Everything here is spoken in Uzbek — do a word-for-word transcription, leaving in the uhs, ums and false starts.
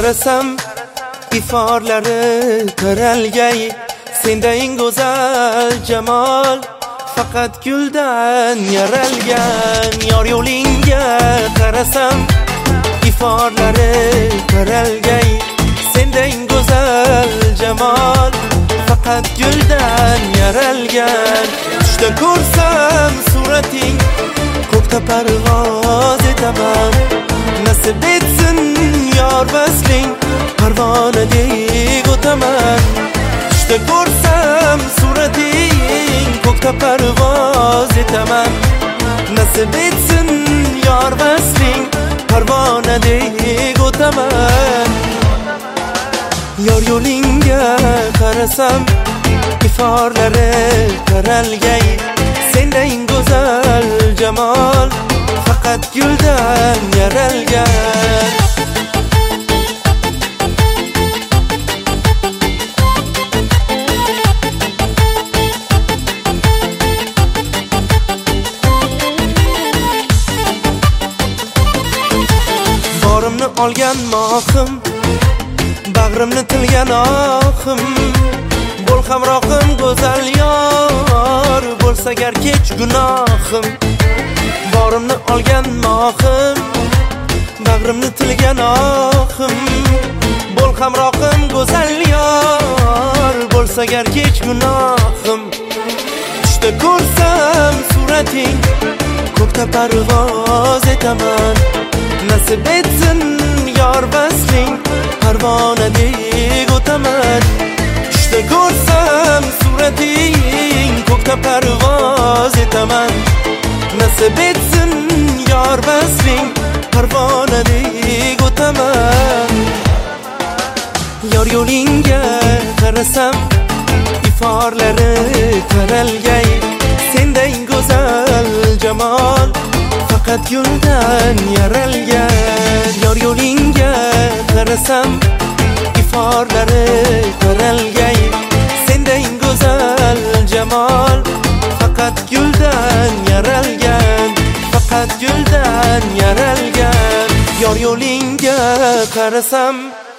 qarasam iforlari taralgay, senda eng go'zal jamol faqat guldan yaralgan. Yor yo'lingga qarasam iforlari taralgay, senda eng go'zal jamol faqat guldan yaralgan. Tushda ko'rsam surating, ko'kda parvoz etaman. Nasib etsin yor vasling, parvonadek o'taman. Tushda ko'rsam surating, ko'kda parvoz etaman. Nasib etsin yor vasling, parvonadek o'taman. Yor yo'lingga qarasam iforlari taralgay, senda eng go'zal jamol faqat guldan yaralgan. Borimni olgan mohim, bag'rimni tilgan oxim, bo'l hamrohim go'zal yor, bo'lsa gar kech gunohim. Borimni olgan mohim, bag'rimni tilgan oxim, bo'l hamrohim go'zal yor, bo'lsa gar kech gunohim. Tushda ko'rsam surating, ko'kda parvoz etaman. Nasib etsin yor vasling, parvonadek o'taman. Tushda ko'rsam surating, ko'kda parvoz etaman. Nasib etsin yor vasling, parvonadek o'taman. Yor yo'lingga qarasam iforlari taralgay, senda eng go'zal jamol faqat guldan yaralgan. Yor yo'lingga qarasam iforlari taralgay, senda eng go'zal jamol faqat guldan yaralgan, faqat guldan yaralgan. Yor yo'lingga qarasam